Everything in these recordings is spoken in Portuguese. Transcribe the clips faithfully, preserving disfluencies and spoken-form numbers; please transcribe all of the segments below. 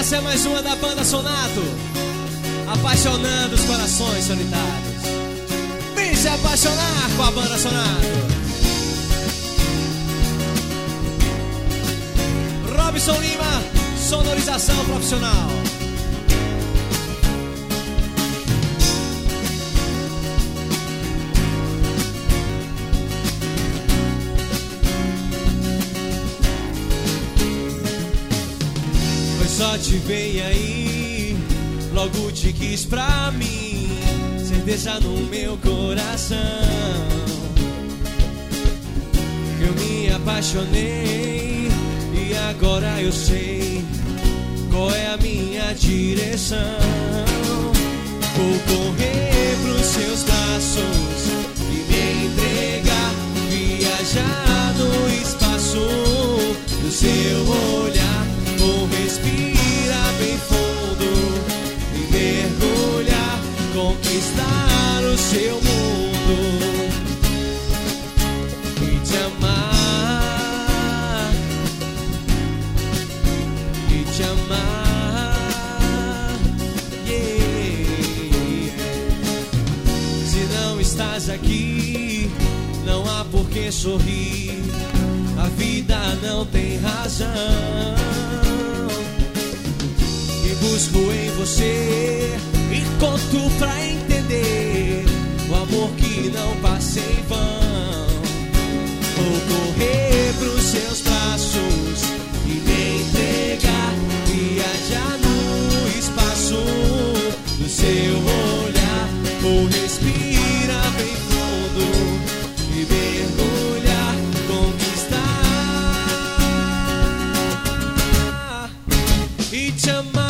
Essa é mais uma da banda Sonato, apaixonando os corações solitários. Vem se apaixonar com a banda Sonato. Robson Lima, sonorização profissional. Só te veio aí, logo te quis pra mim, certeza no meu coração. Eu me apaixonei e agora eu sei qual é a minha direção. Vou correr pros seus braços e me entregar, viajar no espaço do seu olhar. Vou respirar bem fundo e mergulhar, conquistar o seu mundo e te amar, e te amar, yeah. Se não estás aqui, não há por que sorrir, a vida não tem razão. Busco em você e conto pra entender o amor que não passa em vão. Vou correr pros seus braços e me entregar, viajar no espaço do seu olhar. Vou respirar bem fundo e mergulhar, conquistar e te amar.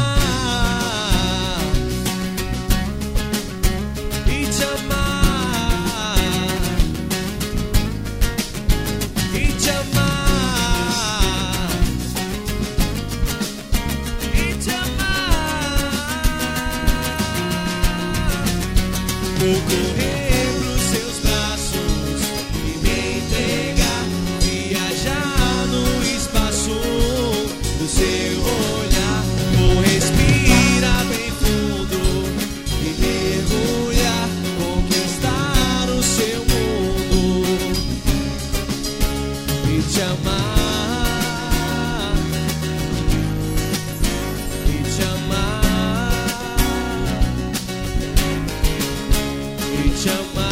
Vou correr pros seus braços e me entregar, viajar no espaço do seu olhar. Vou respirar bem fundo e mergulhar, conquistar o seu mundo e te amar, e te amar. Te amar.